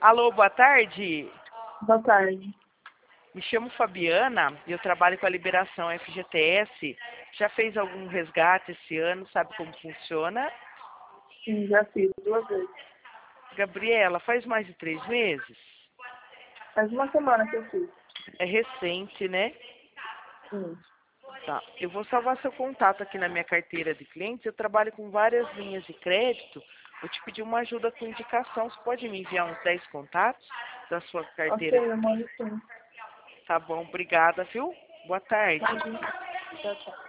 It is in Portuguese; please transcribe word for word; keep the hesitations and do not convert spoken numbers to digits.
Alô, boa tarde. Boa tarde. Me chamo Fabiana e eu trabalho com a Liberação F G T S. Já fez algum resgate esse ano? Sabe como funciona? Sim, já fiz duas vezes. Gabriela, faz mais de três meses? Faz uma semana que eu fiz. É recente, né? Sim. Tá. Eu vou salvar seu contato aqui na minha carteira de clientes. Eu trabalho com várias linhas de crédito. Vou te pedir uma ajuda com indicação. Você pode me enviar uns dez contatos da sua carteira? Ok, eu mando sim. Tá bom, obrigada, viu? Boa tarde. Pode. Tchau, tchau.